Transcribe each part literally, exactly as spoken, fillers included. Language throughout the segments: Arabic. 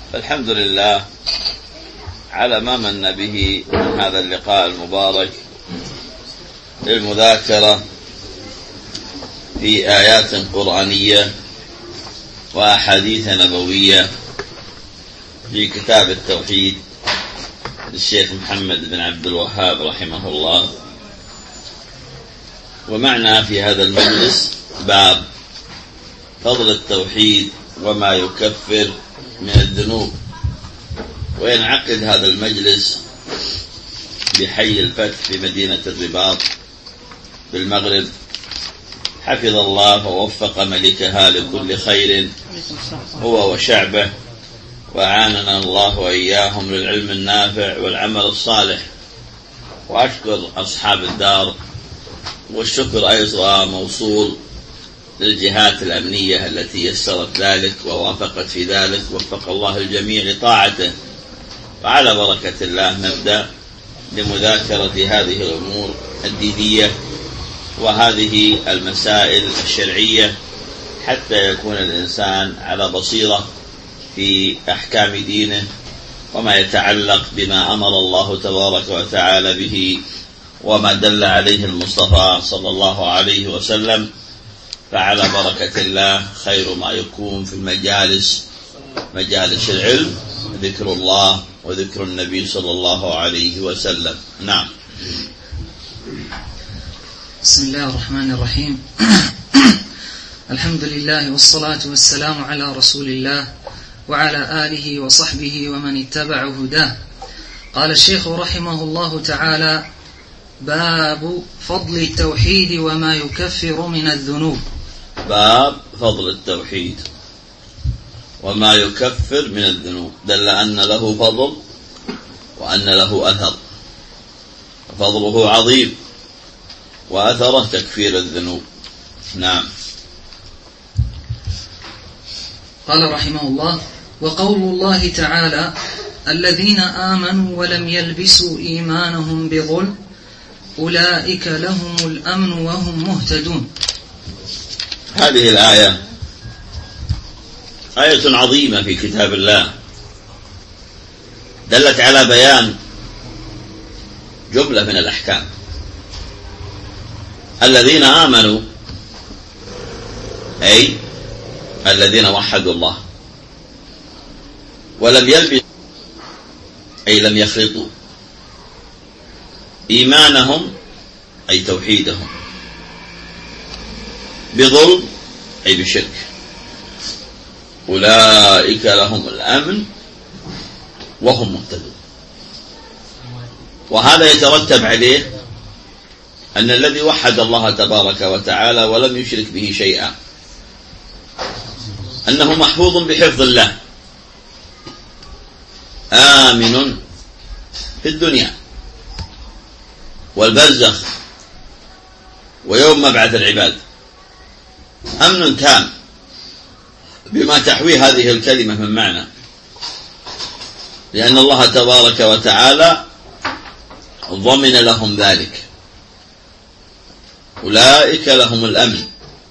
الحمد لله على ما من به من هذا اللقاء المبارك للمذاكرة في آيات قرآنية وأحاديث نبوية في كتاب التوحيد للشيخ محمد بن عبد الوهاب رحمه الله. ومعنا في هذا المجلس باب فضل التوحيد وما يكفر من الذنوب. وينعقد هذا المجلس بحي الفتح في مدينة الرباط بالمغرب، حفظ الله ووفق ملكها لكل خير هو وشعبه، وأعاننا الله وإياهم للعلم النافع والعمل الصالح. وأشكر أصحاب الدار، والشكر أيضا موصول للجهات الأمنية التي يسرت ذلك ووافقت في ذلك، وفق الله الجميع لطاعته. وعلى بركة الله نبدأ لمذاكرة هذه الأمور الدينية وهذه المسائل الشرعية حتى يكون الإنسان على بصيرة في أحكام دينه وما يتعلق بما أمر الله تبارك وتعالى به وما دل عليه المصطفى صلى الله عليه وسلم. فعلى بركة الله خير ما يكون في المجالس مجالس العلم ذكر الله وذكر النبي صلى الله عليه وسلم. نعم. بسم الله الرحمن الرحيم. الحمد لله والصلاة والسلام على رسول الله وعلى آله وصحبه ومن اتبع هداه. قال الشيخ رحمه الله تعالى: باب فضل التوحيد وما يكفر من الذنوب. باب فضل التوحيد وما يكفر من الذنوب. دل أن له فضل وأن له أثر، فضله عظيم وأثره تكفير الذنوب. نعم. قال رحمه الله: وقول الله تعالى: الذين آمنوا ولم يلبسوا إيمانهم بظلم أولئك لهم الأمن وهم مهتدون. هذه الآية آية عظيمة في كتاب الله، دلت على بيان جملة من الأحكام. الذين آمنوا أي الذين وحدوا الله، ولم يلبسوا أي لم يخلطوا إيمانهم أي توحيدهم بظلم أي بشرك، أولئك لهم الأمن وهم مهتدون. وهذا يترتب عليه أن الذي وحد الله تبارك وتعالى ولم يشرك به شيئا أنه محفوظ بحفظ الله، آمن في الدنيا والبرزخ ويوم مبعث العباد، أمن تام بما تحويه هذه الكلمة من معنى، لأن الله تبارك وتعالى ضمن لهم ذلك. أولئك لهم الأمن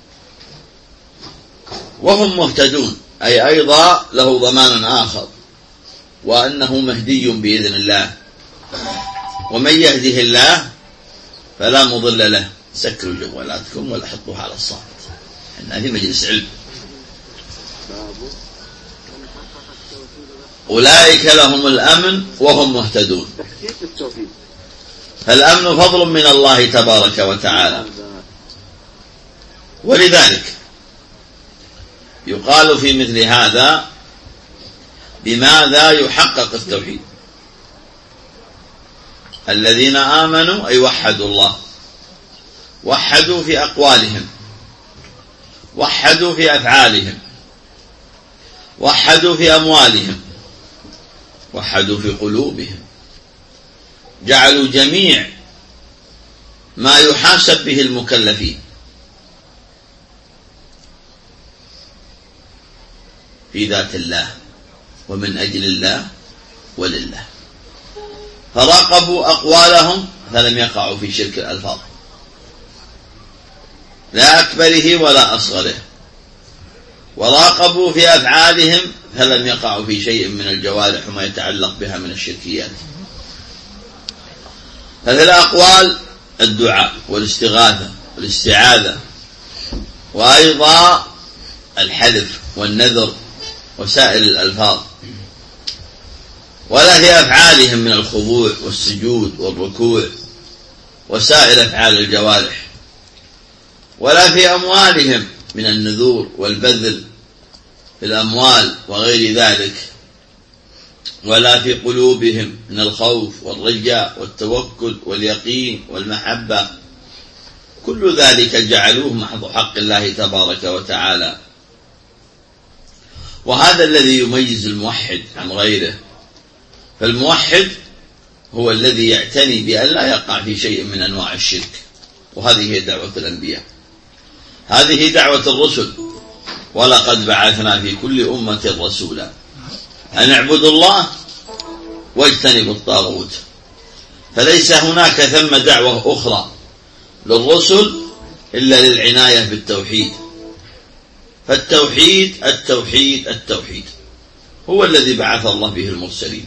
وهم مهتدون، أي أيضا له ضمان آخر، وأنه مهدي بإذن الله، ومن يهده الله فلا مضل له. سكروا جوالاتكم ولا حطوها على الصامت، إحنا في مجلس علم. أولئك لهم الأمن وهم مهتدون. فالأمن فضل من الله تبارك وتعالى، ولذلك يقال في مثل هذا: بماذا يحقق التوحيد؟ الذين آمنوا أي وحدوا الله، وحدوا في أقوالهم، وحدوا في أفعالهم، وحدوا في أموالهم، وحدوا في قلوبهم، جعلوا جميع ما يحاسب به المكلفين في ذات الله ومن أجل الله ولله، فراقبوا أقوالهم فلم يقعوا في شرك الألفاظ لا أكبره ولا أصغره، وراقبوا في أفعالهم فلم يقعوا في شيء من الجوارح وما يتعلق بها من الشركيات. ففي الأقوال الدعاء والاستغاثة والاستعاذة، وأيضا الحلف والنذر وسائر الألفاظ. ولا في أفعالهم من الخضوع والسجود والركوع وسائر أفعال الجوارح، ولا في أموالهم من النذور والبذل في الأموال وغير ذلك، ولا في قلوبهم من الخوف والرجاء والتوكل واليقين والمحبة. كل ذلك جعلوه محض حق الله تبارك وتعالى. وهذا الذي يميز الموحد عن غيره. فالموحد هو الذي يعتني بأن لا يقع في شيء من أنواع الشرك، وهذه هي دعوة الأنبياء، هذه دعوة الرسل. ولقد بعثنا في كل أمة رسولا أن اعبدوا الله واجتنبوا الطاغوت. فليس هناك ثم دعوة أخرى للرسل إلا للعناية بالتوحيد. فالتوحيد التوحيد التوحيد هو الذي بعث الله به المرسلين.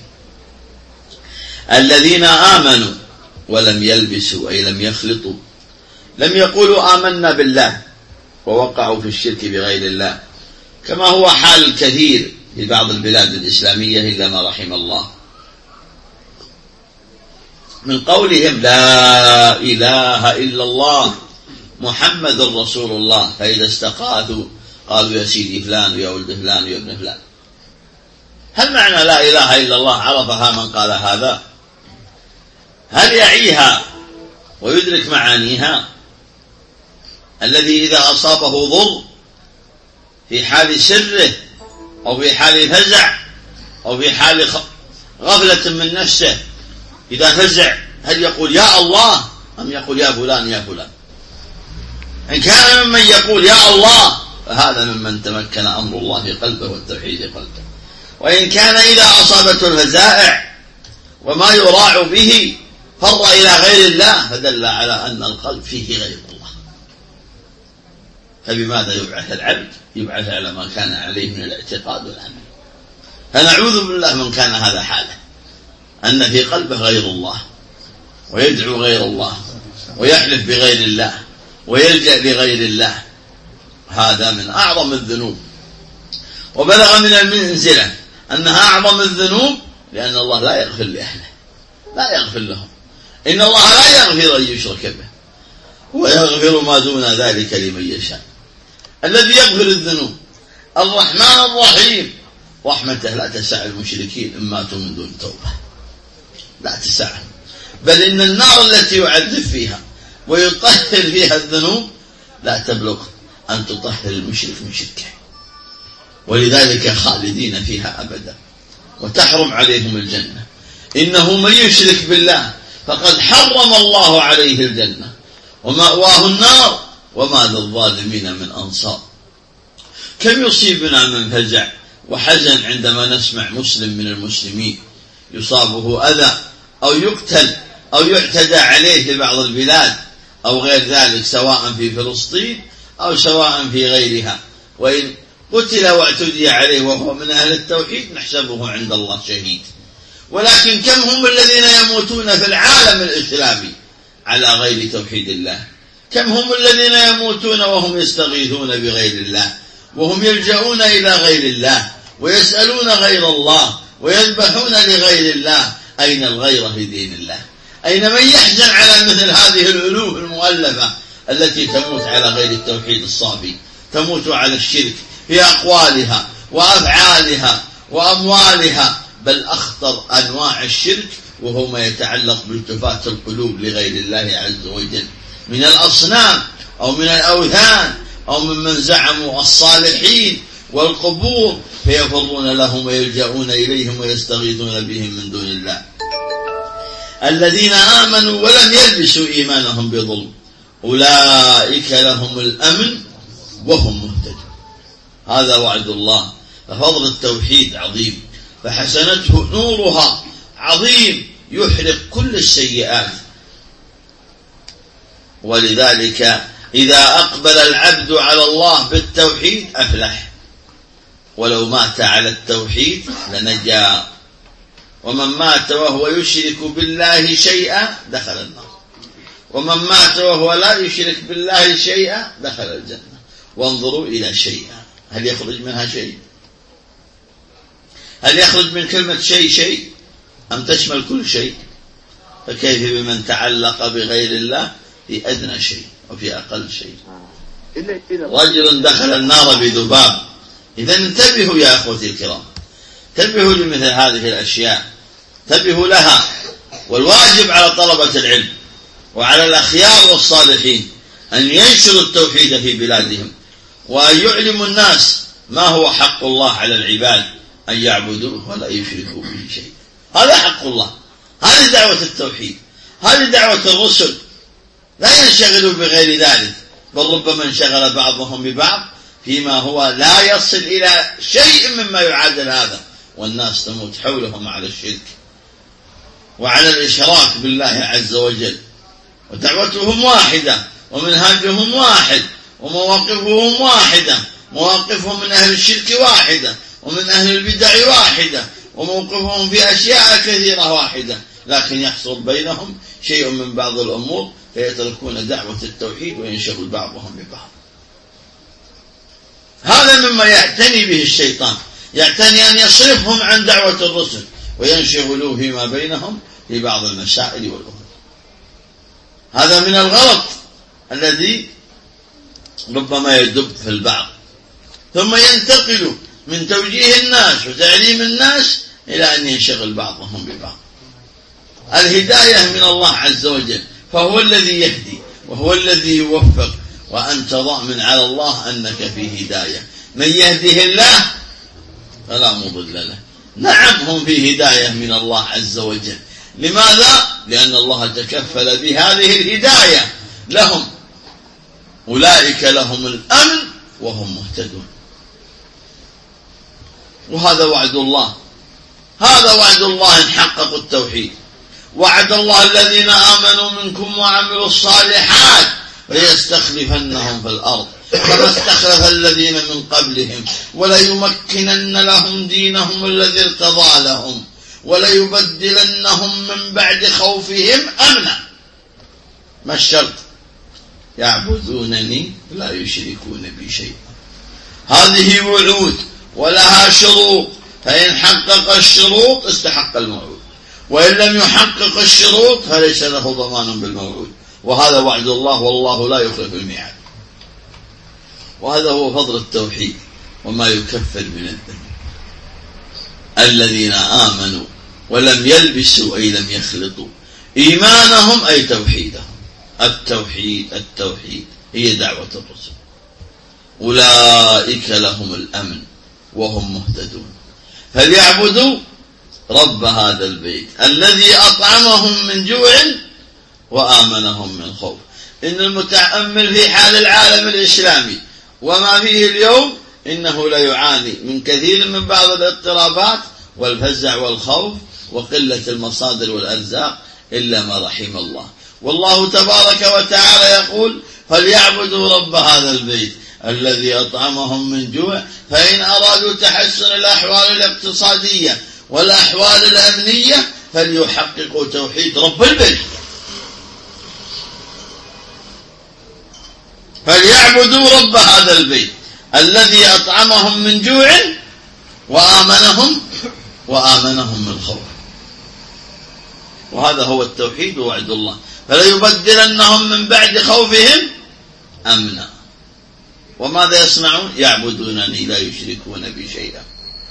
الذين آمنوا ولم يلبسوا أي لم يخلطوا، لم يقولوا آمنا بالله ووقعوا في الشرك بغير الله، كما هو حال الكثير في بعض البلاد الإسلامية إلا ما رحم الله، من قولهم لا إله إلا الله محمد رسول الله، فإذا استقاثوا قالوا يا سيدي فلان ويا ولد فلان ويا ابن فلان. هل معنى لا إله إلا الله عرفها من قال هذا؟ هل يعيها ويدرك معانيها؟ الذي إذا أصابه ضر في حال سره أو في حال فزع أو في حال غفلة من نفسه، إذا فزع هل يقول يا الله أم يقول يا فلان يا فلان؟ إن كان ممن يقول يا الله فهذا ممن تمكن أمر الله في قلبه والتوحيد في قلبه. وإن كان إذا أصابته الفزائع وما يراع به فر إلى غير الله فدل على أن القلب فيه غير الله. فبماذا يبعث العبد؟ يبعث على ما كان عليه من الاعتقاد والعمل. فنعوذ بالله من كان هذا حاله، أن في قلبه غير الله ويدعو غير الله ويحلف بغير الله ويلجأ لغير الله. هذا من أعظم الذنوب، وبلغ من المنزلة أنها أعظم الذنوب لأن الله لا يغفر لأهله، لا يغفر لهم. إن الله لا يغفر أن يشرك به ويغفر ما دون ذلك لمن يشاء. الذي يغفر الذنوب الرحمن الرحيم، رحمته لا تسع المشركين إن ماتوا من دون توبة، لا تسعهم، بل إن النار التي يعذب فيها ويطهر فيها الذنوب لا تبلغ أن تطهر المشرك من شركه، ولذلك خالدين فيها أبدا وتحرم عليهم الجنة. إنه من يشرك بالله فقد حرم الله عليه الجنة ومأواه النار وما للظالمين من أنصار. كم يصيبنا من فزع وحزن عندما نسمع مسلم من المسلمين يصابه أذى أو يقتل أو يعتدى عليه في بعض البلاد أو غير ذلك، سواء في فلسطين أو سواء في غيرها. وإن قتل واعتدي عليه وهو من أهل التوحيد نحسبه عند الله شهيد. ولكن كم هم الذين يموتون في العالم الإسلامي على غير توحيد الله؟ كم هم الذين يموتون وهم يستغيثون بغير الله وهم يلجؤون إلى غير الله ويسألون غير الله ويذبحون لغير الله؟ أين الغيرة في دين الله؟ أين من يحزن على مثل هذه الألوف المؤلفة التي تموت على غير التوحيد الصافي، تموت على الشرك في أقوالها وأفعالها وأموالها، بل أخطر أنواع الشرك وهو ما يتعلق بالتفات القلوب لغير الله عز وجل من الأصنام أو من الأوثان أو ممن زعموا الصالحين والقبور فيفرون لهم ويلجؤون إليهم ويستغيثون بهم من دون الله. الذين آمنوا ولم يلبسوا إيمانهم بظلم أولئك لهم الأمن وهم مهتدون. هذا وعد الله. ففضل التوحيد عظيم، فحسنته نورها عظيم يحرق كل السيئات. ولذلك إذا أقبل العبد على الله بالتوحيد أفلح، ولو مات على التوحيد لنجا، ومن مات وهو يشرك بالله شيئا دخل النار، ومن مات وهو لا يشرك بالله شيئا دخل الجنة. وانظروا إلى شيء، هل يخرج منها شيء؟ هل يخرج من كلمة شيء شيء أم تشمل كل شيء؟ فكيف بمن تعلق بغير الله في أدنى شيء وفي أقل شيء؟ رجل دخل النار بذباب. إذا انتبهوا يا أخوتي الكرام، انتبهوا لمثل هذه الأشياء، انتبهوا لها. والواجب على طلبة العلم وعلى الأخيار والصالحين أن ينشروا التوحيد في بلادهم، وأن يعلموا الناس ما هو حق الله على العباد، أن يعبدوه ولا يشركوا به شيء. هذا حق الله، هذه دعوة التوحيد، هذه دعوة الرسل. لا ينشغلوا بغير ذلك، بل ربما انشغل بعضهم ببعض فيما هو لا يصل إلى شيء مما يعادل هذا، والناس تموت حولهم على الشرك وعلى الإشراك بالله عز وجل. ودعوتهم واحدة، ومنهاجهم واحد، ومواقفهم واحدة، مواقفهم من أهل الشرك واحدة، ومن أهل البدع واحدة، وموقفهم في أشياء كثيرة واحدة، لكن يحصل بينهم شيء من بعض الأمور فيتركون دعوة التوحيد وينشغل بعضهم ببعض. هذا مما يعتني به الشيطان، يعتني أن يصرفهم عن دعوة الرسل وينشغلوا فيما بينهم في بعض المسائل والأمور. هذا من الغلط الذي ربما يدب في البعض، ثم ينتقل من توجيه الناس وتعليم الناس إلى أن ينشغل بعضهم ببعض. الهداية من الله عز وجل، فهو الذي يهدي وهو الذي يوفق، وأنت ضامن على الله أنك في هداية. من يهده الله فلا مضل له. نعم هم في هداية من الله عز وجل. لماذا؟ لأن الله تكفل بهذه الهداية لهم. أولئك لهم الأمن وهم مهتدون. وهذا وعد الله، هذا وعد الله إن حققوا التوحيد. وعد الله الذين آمنوا منكم وعملوا الصالحات ليستخلفنهم في الأرض كما استخلف الذين من قبلهم وليمكنن لهم دينهم الذي ارتضى لهم وليبدلنهم من بعد خوفهم أمنا. ما الشرط؟ يعبدونني لا يشركون بي شيئا. هذه وعود ولها شروط، فإن حقق الشروط استحق الموعود، وإن لم يحقق الشروط فليس له ضمان بالموعود. وهذا وعد الله، والله لا يخلف الميعاد. وهذا هو فضل التوحيد وما يكفر من الذنب. الذين آمنوا ولم يلبسوا أي لم يخلطوا إيمانهم أي توحيدهم. التوحيد التوحيد هي دعوة الرسل. أولئك لهم الأمن وهم مهتدون. فليعبدوا رب هذا البيت الذي أطعمهم من جوع وآمنهم من خوف. إن المتأمل في حال العالم الإسلامي وما فيه اليوم إنه لا يعاني من كثير من بعض الاضطرابات والفزع والخوف وقلة المصادر والأرزاق إلا ما رحم الله. والله تبارك وتعالى يقول فليعبدوا رب هذا البيت الذي أطعمهم من جوع. فإن أرادوا تحسن الأحوال الاقتصادية والأحوال الأمنية فليحققوا توحيد رب البيت. فليعبدوا رب هذا البيت الذي أطعمهم من جوع وآمنهم وآمنهم من خوف. وهذا هو التوحيد ووعد الله. فليبدلنهم من بعد خوفهم أمنا. وماذا يصنعون؟ يعبدونني لا يشركون بي شيئا.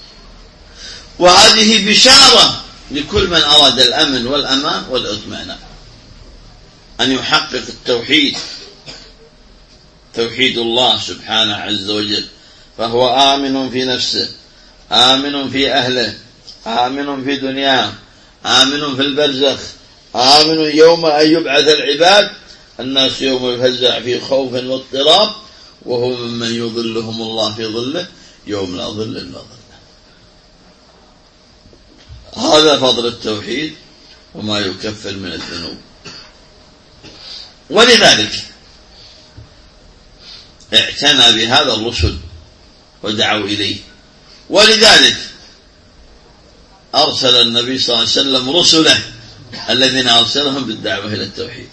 وهذه بشارة لكل من أراد الأمن والأمان والإطمئنان أن يحقق التوحيد، توحيد الله سبحانه عز وجل. فهو آمن في نفسه، آمن في أهله، آمن في دنياه، آمن في البرزخ، آمن يوم أن يبعث العباد. الناس يوم يفزع في خوف واضطراب، وهو ممن يظلهم الله في ظله يوم لا ظل إلا ظله. هذا فضل التوحيد وما يكفر من الذنوب. ولذلك اعتنى بهذا الرسل ودعوا إليه ولذلك أرسل النبي صلى الله عليه وسلم رسله الذين أرسلهم بالدعوة إلى التوحيد.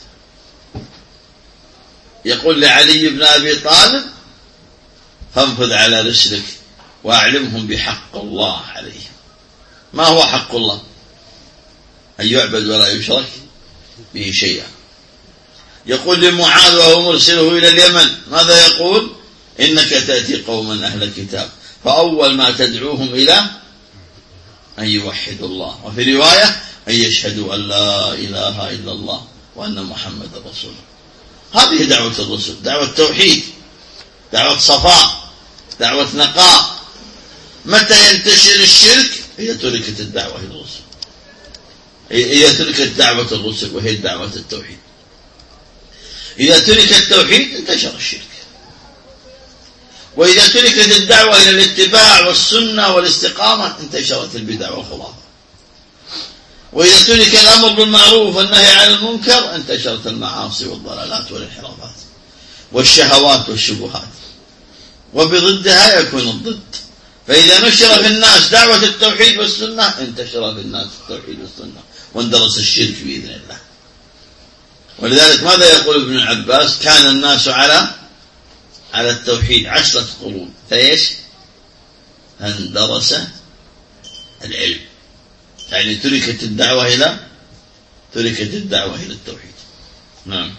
يقول لعلي بن أبي طالب: فانفذ على رسلك وأعلمهم بحق الله عليهم. ما هو حق الله؟ أن يعبد ولا يشرك به شيئا. يقول لمعاذ وهو مرسله إلى اليمن ماذا يقول؟ إنك تأتي قوما أهل الكتاب فأول ما تدعوهم إلى أن يوحدوا الله، وفي رواية أن يشهدوا أن لا إله إلا الله وأن محمد رسول الله. هذه دعوة الرسل، دعوة توحيد، دعوة صفاء، دعوة نقاء. متى ينتشر الشرك؟ هي تركت الدعوة إلى الرسل، هي تركت دعوة الرسل وهي دعوة التوحيد. إذا ترك التوحيد انتشر الشرك، وإذا تركت الدعوة إلى الاتباع والسنة والاستقامة انتشرت البدع والخرافات، وإذا ترك الأمر بالمعروف والنهي عن المنكر انتشرت المعاصي والضلالات والانحرافات والشهوات والشبهات، وبضدها يكون الضد. فإذا نشر في الناس دعوة التوحيد والسنة انتشر في الناس التوحيد والسنة واندرس الشرك بإذن الله. ولذلك ماذا يقول ابن عباس؟ كان الناس على على التوحيد عشرة قرون فايش؟ اندرس العلم، يعني تركت الدعوة إلى تركت الدعوة إلى التوحيد. نعم.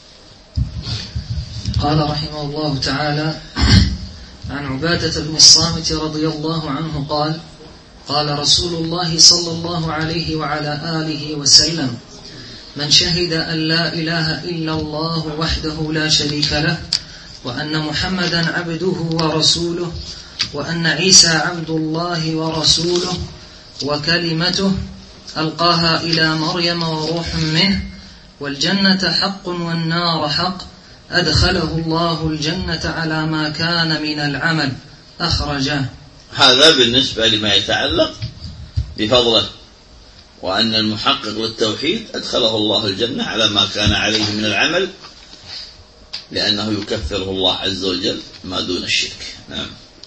قال رحمه الله تعالى: عن عبادة بن الصامت رضي الله عنه قال: قال رسول الله صلى الله عليه وعلى آله وسلم: من شهد أن لا إله إلا الله وحده لا شريك له وأن محمدا عبده ورسوله وأن عيسى عبد الله ورسوله وكلمته ألقاها إلى مريم وروح منه والجنة حق والنار حق أدخله الله الجنة على ما كان من العمل أخرجه. هذا بالنسبة لما يتعلق بفضله، وأن المحقق للتوحيد أدخله الله الجنة على ما كان عليه من العمل، لأنه يكفره الله عز وجل ما دون الشرك. نعم.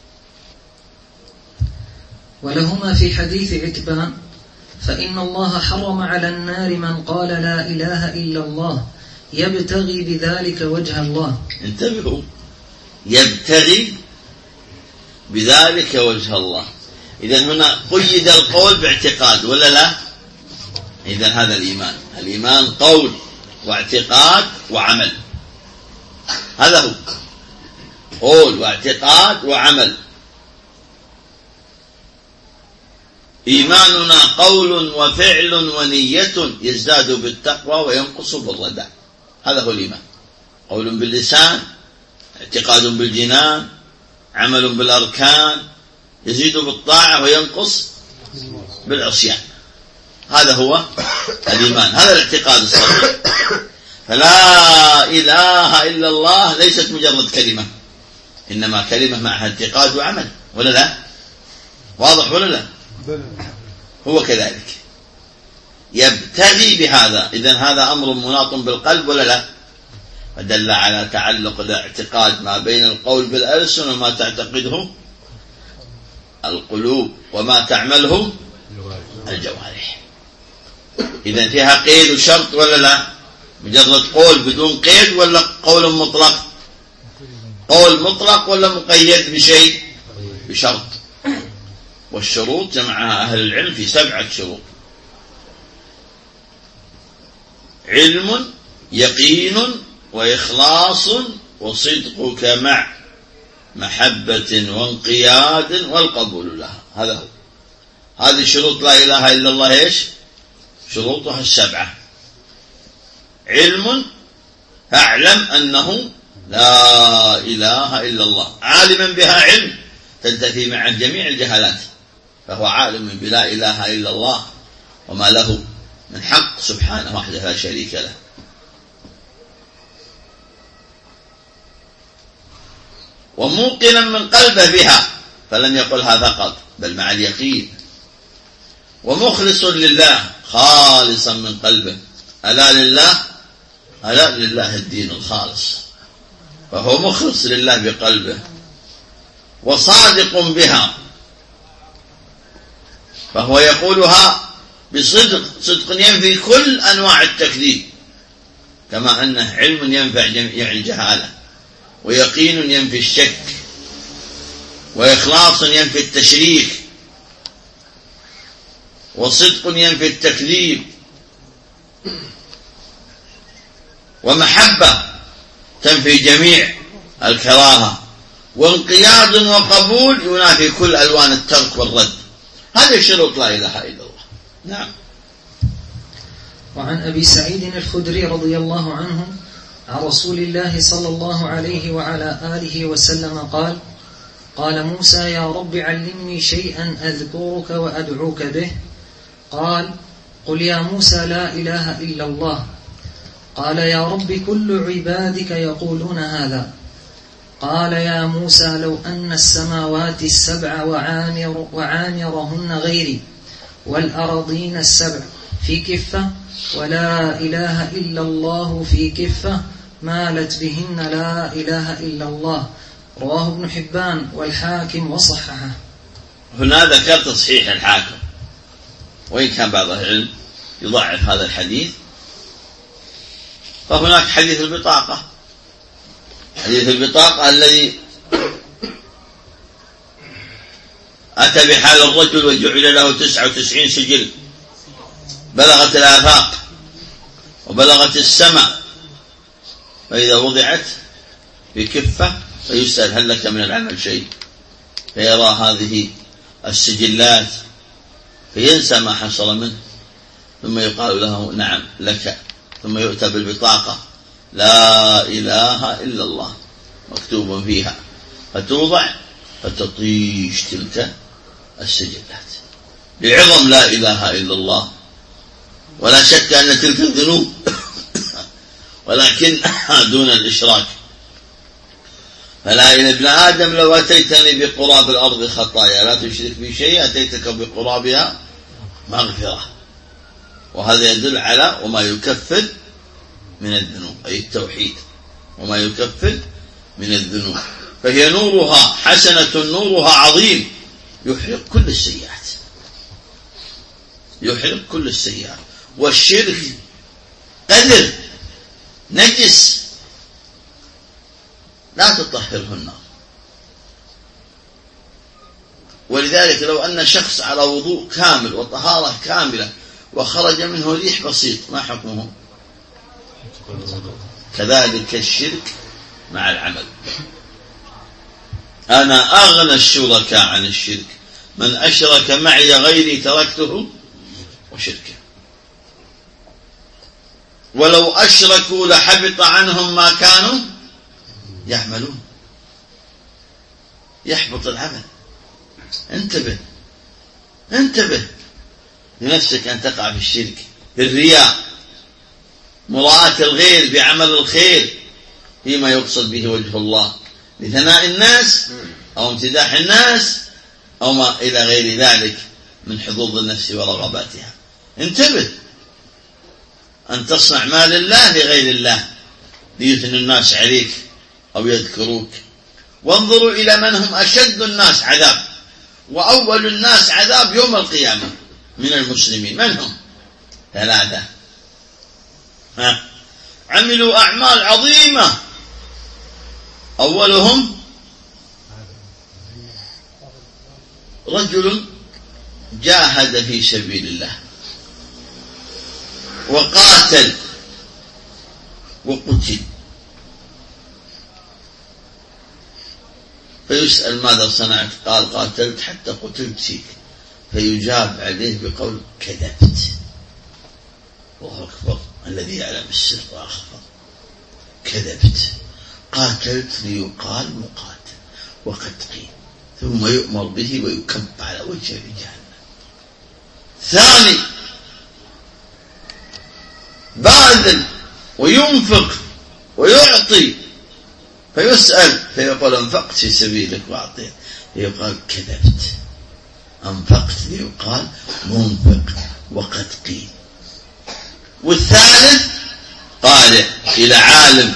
ولهما في حديث عتبان: فإن الله حرم على النار من قال لا إله إلا الله يبتغي بذلك وجه الله. انتبهوا، يبتغي بذلك وجه الله. إذن هنا قيد القول باعتقاد ولا لا؟ إذن هذا الإيمان، الإيمان قول واعتقاد وعمل، هذا هو، قول واعتقاد وعمل. إيماننا قول وفعل ونية يزداد بالتقوى وينقص بالردى، هذا هو الإيمان. قول باللسان، اعتقاد بالجنان، عمل بالأركان، يزيد بالطاعة وينقص بالعصيان، هذا هو الإيمان، هذا الاعتقاد الصحيح. فلا إله إلا الله ليست مجرد كلمة، إنما كلمة معها اعتقاد وعمل، ولا لا؟ واضح ولا لا؟ هو كذلك يبتغي بهذا. إذن هذا أمر مناط بالقلب ولا لا؟ فدل على تعلق الاعتقاد ما بين القول بالألسن وما تعتقده القلوب وما تعمله الجوارح. إذن فيها قيد وشرط ولا لا؟ مجرد قول بدون قيد ولا قول مطلق؟ قول مطلق ولا مقيد بشيء؟ بشرط. والشروط جمعها أهل العلم في سبعة شروط: علم، يقين، وإخلاص، وصدقك مع محبة وانقياد والقبول لها. هذا هو، هذه شروط لا إله إلا الله. إيش شروطها؟ السبعة. علم، أعلم أنه لا إله إلا الله، عالما بها علم تنتفي معه جميع الجهالات، فهو عالم بلا إله إلا الله وما له من حق سبحانه وحده لا شريك له. وموقنا من قلبه بها، فلم يقلها فقط بل مع اليقين. ومخلص لله خالصا من قلبه، ألا لله ألا لله الدين الخالص، فهو مخلص لله بقلبه. وصادق بها، فهو يقولها بصدق، صدق ينفي كل أنواع التكذيب، كما أنه علم ينفع جميع الجهالة، ويقين ينفي الشك، وإخلاص ينفي التشريك، وصدق ينفي التكذيب، ومحبة تنفي جميع الكراهة، وانقياد وقبول ينافي كل ألوان الترك والرد. هذه شروط لا إله إلا الله. نعم. وعن أبي سعيد الخدري رضي الله عنه عن رسول الله صلى الله عليه وعلى آله وسلم قال: قال موسى: يا رب علمني شيئا أذكرك وأدعوك به. قال: قل يا موسى لا إله إلا الله. قال: يا رب كل عبادك يقولون هذا. قال: يا موسى لو أن السماوات السبع وعامر وعامرهن غيري والأرضين السبع في كفة ولا إله إلا الله في كفة مالت بهن لا إله إلا الله. رواه ابن حبان والحاكم وصححه. هنا ذكر تصحيح الحاكم، وإن كان بعض العلم يضعف هذا الحديث. فهناك حديث البطاقة، حديث البطاقة الذي أتى بحال الرجل وجعل له تسعة وتسعين سجل، بلغت الآفاق وبلغت السماء، فإذا وضعت في كفة فيسأل: هل لك من العمل شيء؟ فيرى هذه السجلات فينسى ما حصل منه، ثم يقال له: نعم لك. ثم يؤتى بالبطاقة لا إله إلا الله مكتوب فيها، فتوضع فتطيش تلك السجلات لعظم لا إله إلا الله. ولا شك أن تلك الذنوب ولكن دون الإشراك. فلا إن ابن آدم لو أتيتني بقراب الأرض خطايا لا تشرك بي شيء أتيتك بقرابها مغفرة. وهذا يدل على وما يكفر من الذنوب، أي التوحيد، وما يكفر من الذنوب. فهي نورها حسنة، نورها عظيم، يحرق كل السيئات، يحرق كل السيئات. والشرك قدر نجس لا تطهره النار. ولذلك لو أن شخص على وضوء كامل وطهارة كاملة وخرج منه ريح بسيط ما حكمه؟ كذلك الشرك مع العمل. أنا أغنى الشركاء عن الشرك، من أشرك معي غيري تركته وشركه. ولو أشركوا لحبط عنهم ما كانوا يعملون. يحبط العمل. انتبه انتبه لنفسك أن تقع في الشرك، بالرياء، مراءة الغير بعمل الخير فيما يقصد به وجه الله، لثناء الناس أو امتداح الناس أو ما إلى غير ذلك من حظوظ النفس ورغباتها. انتبه أن تصنع ما لله لغير الله ليثني الناس عليك أو يذكروك. وانظروا إلى من هم أشد الناس عذاب وأول الناس عذاب يوم القيامة من المسلمين. من هم؟ ثلاثة ها. عملوا أعمال عظيمة، أولهم رجل جاهد في سبيل الله وقاتل وقتل، فيسأل ماذا صنعت؟ قال قاتلت حتى قتلت فيك، فيجاب عليه بقول كذبت. الله أكبر، الذي يعلم السر وأخفى. كذبت، قاتلت ليقال مقاتل وقد قيل، ثم يؤمر به ويكب على وجهه جهنم. ثاني باذل وينفق ويعطي، فيسأل فيقول انفقت في سبيلك وأعطيت، فيقال كذبت، أنفقت ليقال منفق وقد قيل. والثالث قال إلى عالم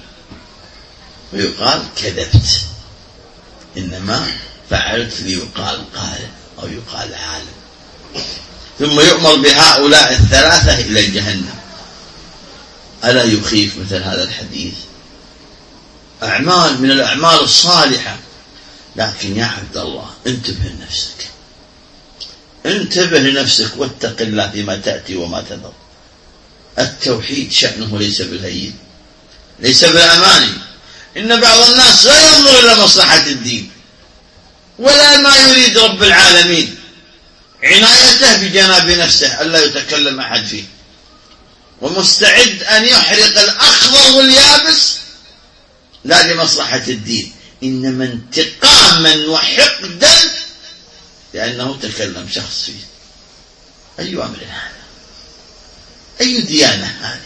ويقال كذبت، إنما فعلت ليقال قال أو يقال عالم. ثم يؤمر بهؤلاء الثلاثة إلى جهنم. ألا يخيف مثل هذا الحديث؟ أعمال من الأعمال الصالحة، لكن يا عبد الله انتبه لنفسك، انتبه لنفسك واتق الله فيما تأتي وما تذر. التوحيد شأنه ليس بالهين، ليس بالأماني. إن بعض الناس لا ينظر إلى مصلحة الدين ولا ما يريد رب العالمين، عنايته بجناب نفسه ألا يتكلم أحد فيه، ومستعد أن يحرق الأخضر واليابس لا لمصلحة الدين، إنما انتقاما وحقدا لأنه تكلم شخص فيه. أي أمر هذا؟ أي ديانة هذه؟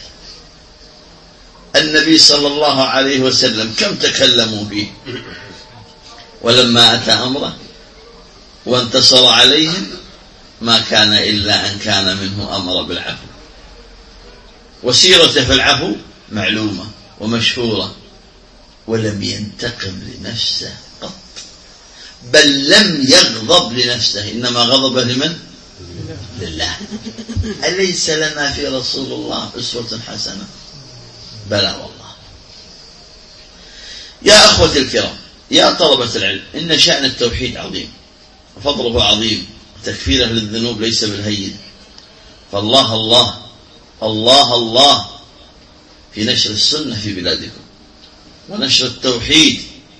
النبي صلى الله عليه وسلم كم تكلموا فيه، ولما أتى أمره وانتصر عليهم ما كان إلا أن كان منه أمر بالعفو، وسيرته في العفو معلومة ومشهورة، ولم ينتقم لنفسه قط، بل لم يغضب لنفسه، إنما غضب لمن؟ لله. أليس لنا في رسول الله أسوة حسنة؟ بلى والله. يا أخوة الكرام، يا طلبة العلم، إن شأن التوحيد عظيم وفضله عظيم، وتكفيره للذنوب ليس بالهين. فالله الله الله الله في نشر السنة في بلادكم ونشر التوحيد.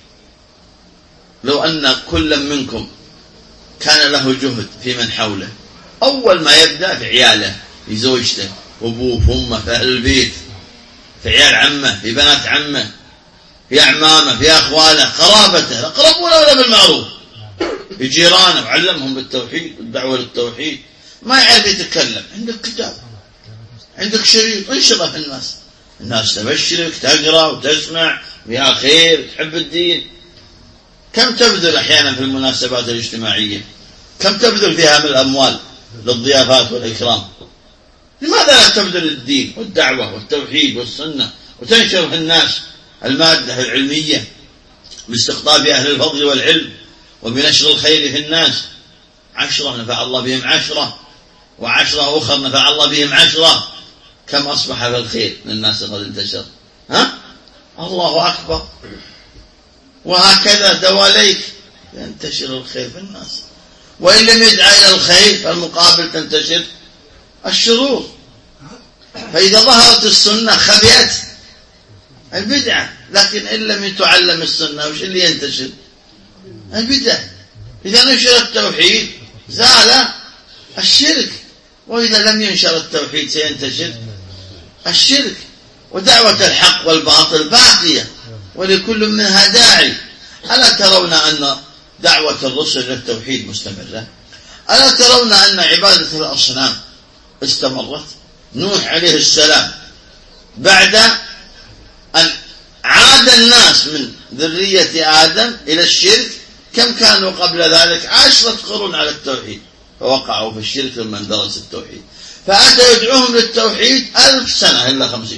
لو أن كل منكم كان له جهد في من حوله، أول ما يبدأ في عياله، في زوجته وأبوه وأمه، في أهل البيت، في عيال عمه، في بنات عمه، في أعمامه، في أخواله، قرابته الأقربون ولا بالمعروف، في جيرانه، وعلمهم بالتوحيد والدعوة للتوحيد. ما يعرف يتكلم، عندك كتاب، عندك شريط، انشره في الناس، الناس تبشرك، تقرأ وتسمع، ويا خير، تحب الدين. كم تبذل أحيانا في المناسبات الاجتماعية، كم تبذل فيها من الأموال للضيافات والإكرام؟ لماذا لا تبذل الدين والدعوة والتوحيد والسنة وتنشر في الناس المادة العلمية باستقطاب أهل الفضل والعلم وبنشر الخير في الناس؟ عشرة نفع الله بهم عشرة، وعشرة أخر نفع الله بهم عشرة. كم أصبح في الخير للناس قد انتشر؟ ها؟ الله أكبر. وهكذا دواليك ينتشر الخير في الناس، وإن لم يدعى إلى الخير فالمقابل تنتشر الشرور. فإذا ظهرت السنة خبيت البدعة، لكن إن لم يتعلم السنة وش اللي ينتشر؟ البدعة. إذا نشر التوحيد زال الشرك، وإذا لم ينشر التوحيد سينتشر الشرك. ودعوة الحق والباطل باقية ولكل منها داعي. ألا ترون أن دعوة الرسل للتوحيد مستمرة؟ ألا ترون أن عبادة الأصنام استمرت؟ نوح عليه السلام بعد أن عاد الناس من ذرية آدم إلى الشرك، كم كانوا قبل ذلك؟ عشرة قرون على التوحيد، فوقعوا في الشرك ثم اندرس التوحيد، فأتى يدعوهم للتوحيد ألف سنة إلا خمسين،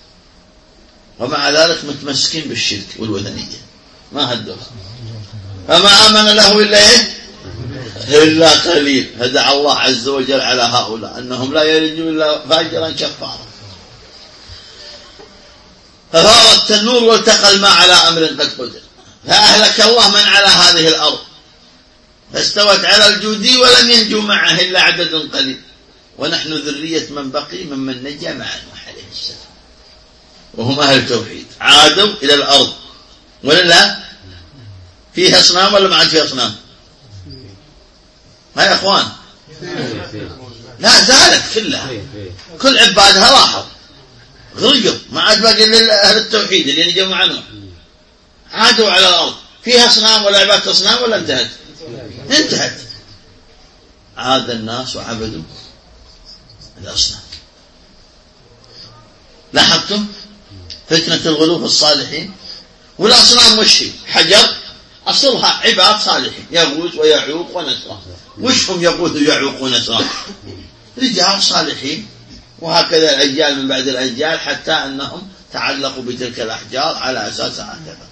ومع ذلك متمسكين بالشرك والوثنية ما هدوا، فما آمن له إلا إيه؟ إلا قليل. فدعا الله عز وجل على هؤلاء أنهم لا يرجون إلا فاجرا كفارا. ففار التنور والتقى الماء على أمر قد قدر، فأهلك الله من على هذه الأرض، فاستوت على الجودي ولم ينجو معه إلا عدد قليل، ونحن ذرية من بقي ممن نجا مع نوح عليه السلام، وهم أهل التوحيد. عادوا إلى الأرض ولا فيها أصنام ولا ما عاد فيها أصنام؟ ها يا أخوان، لا زالت كلها، كل عبادها راحوا غرقوا، ما عاد باقي إلا أهل التوحيد اللي نجوا مع نوح. عادوا على الأرض، فيها أصنام ولا عبادة أصنام ولا انتهت؟ انتهت. عاد الناس وعبدوا الأصنام. لاحظتم فتنة الغلو في الصالحين؟ والأصنام وش هي؟ حجر أصلها عباد صالحين، يغوث ويعوق ونسرا. وش هم يغوث ويعوق ونسرا؟ رجال صالحين، وهكذا الأجيال من بعد الأجيال، حتى أنهم تعلقوا بتلك الأحجار على أساس هكذا.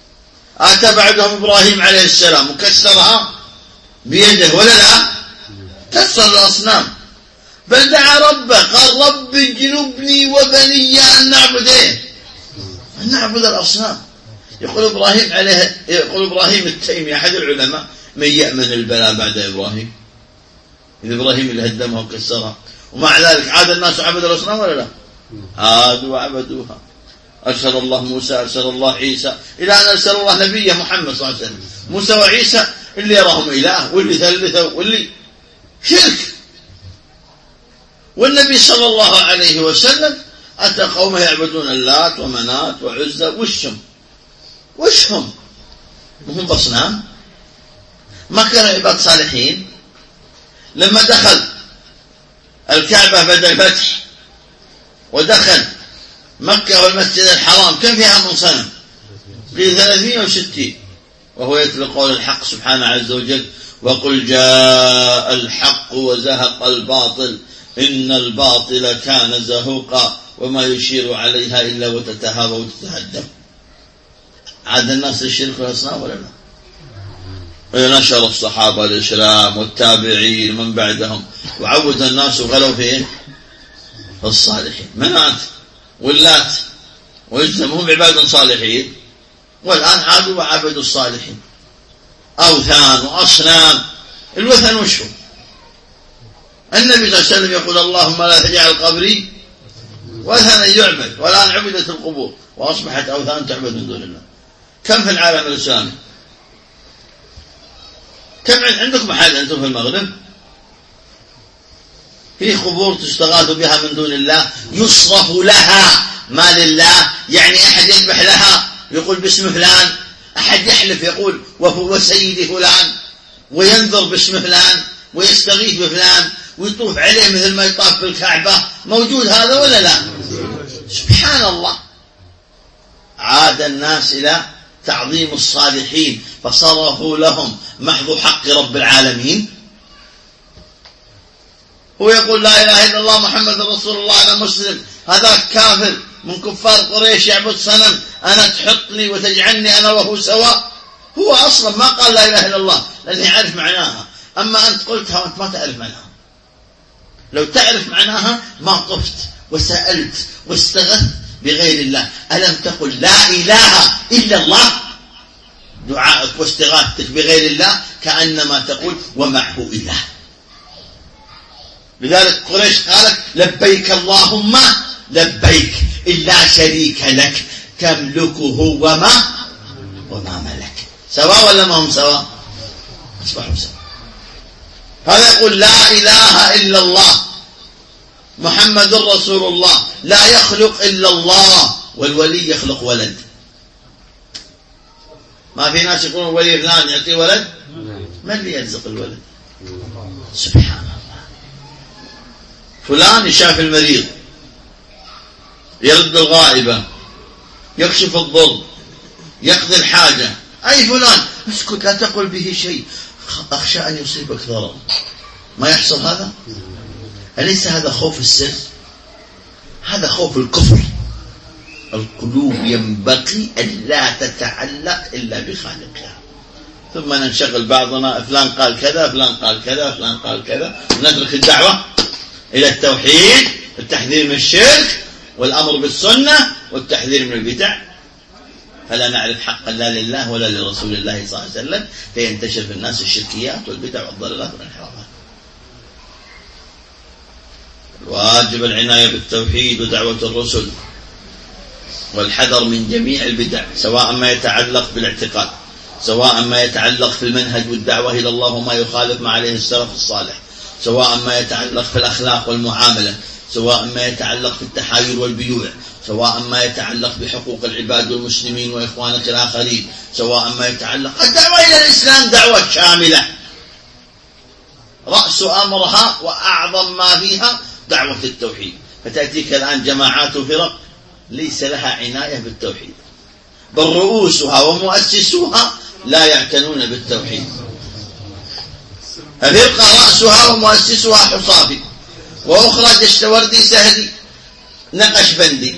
آتى بعدهم إبراهيم عليه السلام وكسرها بيده ولا لا؟ كسر الأصنام، بل دعا ربه قال رب اجنبني وبني أن نعبد إيه؟ أن نعبد الأصنام. يقول إبراهيم عليه يقول إبراهيم التيمي أحد العلماء: من يأمن البلاء بعد إبراهيم؟ إذا إبراهيم اللي هدمها وكسرها، ومع ذلك عاد الناس عبدوا الأصنام ولا لا؟ عادوا وعبدوها. أرسل الله موسى، أرسل الله عيسى، إلى أن أرسل الله نبيه محمد صلى الله عليه وسلم. موسى وعيسى اللي يراهم إله واللي ثلثه واللي شرك. والنبي صلى الله عليه وسلم أتى قومه يعبدون اللات ومنات وعزى. وشهم وشهم هم بصنام، ما كانوا عباد صالحين. لما دخل الكعبة بعد الفتح ودخل مكة والمسجد الحرام كم فيها من صنم؟ قيل ثلاثمائة وستين. وهو يتلو قول الحق سبحانه عز وجل: وقل جاء الحق وزهق الباطل إن الباطل كان زهوقا وما يشير عليها إلا وتتهاب وتتهدم. عاد الناس للشرك والأصنام ولا لا؟ نشر الصحابة الإسلام والتابعين من بعدهم وعود الناس وغلوا في الصالحين. منات واللات ويجزمهم عباد صالحين، والآن عادوا وعبدوا الصالحين. أوثان وأصنام. الوثن وشو؟ النبي صلى الله عليه وسلم يقول: اللهم لا تجعل قبري وثنا يعبد. والآن عبدت القبور وأصبحت أوثان تعبد من دون الله. كم في العالم الإسلامي؟ كم عندكم محل أنتم في المغرب في قبور تستغاث بها من دون الله، يصرف لها ما لله؟ يعني أحد يذبح لها يقول باسم فلان، أحد يحلف يقول وهو سيدي فلان، وينذر باسم فلان ويستغيث بفلان ويطوف عليه مثل ما يطاف بالكعبة. موجود هذا ولا لا؟ سبحان الله. عاد الناس إلى تعظيم الصالحين فصرفوا لهم محض حق رب العالمين. هو يقول لا إله إلا الله محمد رسول الله أنا مسلم، هذا كافر من كفار قريش يعبد صنم، أنا تحطني وتجعلني أنا وهو سواء. هو أصلا ما قال لا إله إلا الله لأنه يعرف معناها، أما أنت قلتها وأنت ما تعرف معناها. لو تعرف معناها ما طفت وسألت واستغثت بغير الله. ألم تقل لا إله إلا الله؟ دعائك واستغاثتك بغير الله كأنما تقول ومعه إله. لذلك قريش قالت لبيك اللهم لبيك إلا شريك لك تملكه وما وما ملك. سواء ولا ما هم سواء؟ أصبحوا سواء. هذا يقول لا إله إلا الله محمد رسول الله، لا يخلق إلا الله، والولي يخلق ولد. ما في ناس يقولون ولي فلان يعطي ولد، من اللي يرزق الولد؟ سبحان الله. فلان يشاف المريض، يرد الغائبة، يكشف الضر، يقضي الحاجة. أي فلان اسكت لا تقل به شيء أخشى أن يصيبك ضرر. ما يحصل هذا؟ أليس هذا خوف السر؟ هذا خوف الكفر. القلوب ينبغي أن لا تتعلق إلا بخالقها. ثم ننشغل بعضنا فلان قال كذا فلان قال كذا فلان قال كذا، ونترك الدعوة إلى التوحيد، التحذير من الشرك، والأمر بالسنة، والتحذير من البدع. فلا نعرف حقا لا لله ولا لرسول الله صلى الله عليه وسلم، فينتشر في الناس الشركيات والبدع والضلالات والانحرافات. الواجب العناية بالتوحيد ودعوة الرسل، والحذر من جميع البدع، سواء ما يتعلق بالاعتقاد، سواء ما يتعلق في المنهج والدعوة إلى الله وما يخالف ما عليه السلف الصالح، سواء ما يتعلق في الأخلاق والمعاملة، سواء ما يتعلق في التحايل والبيوع، سواء ما يتعلق بحقوق العباد والمسلمين وإخوانك الآخرين، سواء ما يتعلق الدعوة إلى الإسلام دعوة شاملة رأس أمرها وأعظم ما فيها دعوة التوحيد. فتأتيك الآن جماعات وفرق ليس لها عناية بالتوحيد، بل رؤوسها ومؤسسوها لا يعتنون بالتوحيد. فرقة رأسها ومؤسسها حصافي، وأخرى دشتوردي سهلي نقشبندي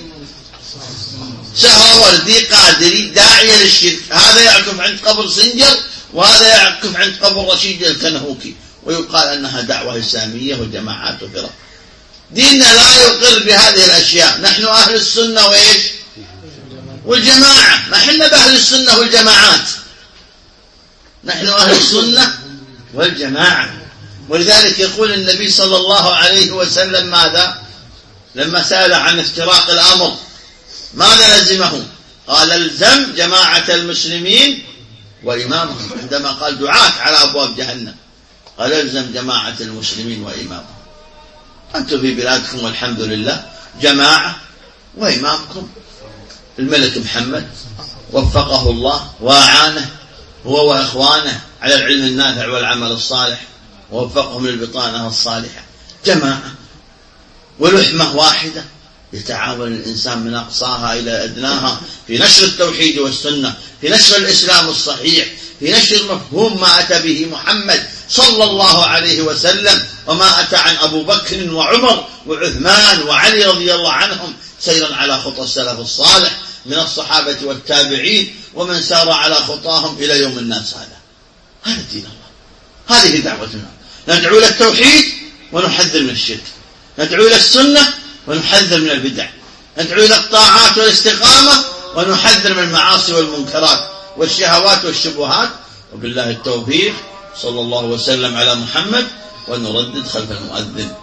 سهروردي قادري داعية للشرك. هذا يعكف عند قبر سنجر، وهذا يعكف عند قبر رشيد الكنهوكي، ويقال أنها دعوة إسلامية وجماعات وفرق. ديننا لا يقر بهذه الأشياء. نحن أهل السنة وإيش والجماعة، ما حنا بأهل السنة والجماعات، نحن أهل السنة والجماعة. ولذلك يقول النبي صلى الله عليه وسلم ماذا لما سأل عن افتراق الأمر؟ ماذا لزمه؟ قال الزم جماعة المسلمين وإمامهم. عندما قال دعاة على أبواب جهنم قال الزم جماعة المسلمين وإمامهم. أنتم في بلادكم والحمد لله جماعة وإمامكم الملك محمد وفقه الله وأعانه هو وإخوانه على العلم النافع والعمل الصالح، ووفقهم للبطانة الصالحة. جماعة ولحمة واحدة يتعاون الإنسان من أقصاها إلى أدناها في نشر التوحيد والسنة، في نشر الإسلام الصحيح، في نشر مفهوم ما أتى به محمد صلى الله عليه وسلم، وما أتى عن أبو بكر وعمر وعثمان وعلي رضي الله عنهم سيرا على خطى السلف الصالح من الصحابة والتابعين ومن سار على خطاهم إلى يوم الناس. هذا هذا دين الله، هذه دعوتنا. ندعو إلى التوحيد ونحذر من الشرك، ندعو إلى السنة ونحذر من البدع، ندعو إلى الطاعات والاستقامة ونحذر من المعاصي والمنكرات والشهوات والشبهات. وبالله التوفيق. صلى الله وسلم على محمد ونردد خلف المؤذن.